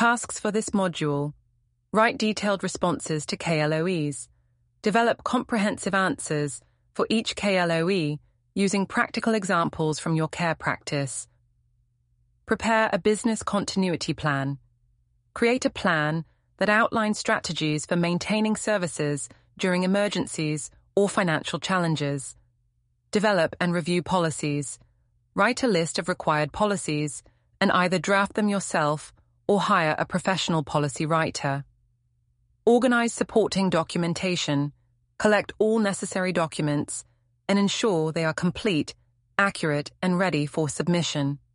Tasks for this module: write detailed responses to KLOEs. Develop comprehensive answers for each KLOE using practical examples from your care practice. Prepare a business continuity plan. Create a plan that outlines strategies for maintaining services during emergencies or financial challenges. Develop and review policies. Write a list of required policies and either draft them yourself or hire a professional policy writer. Organize supporting documentation. Collect all necessary documents and ensure they are complete, accurate, and ready for submission.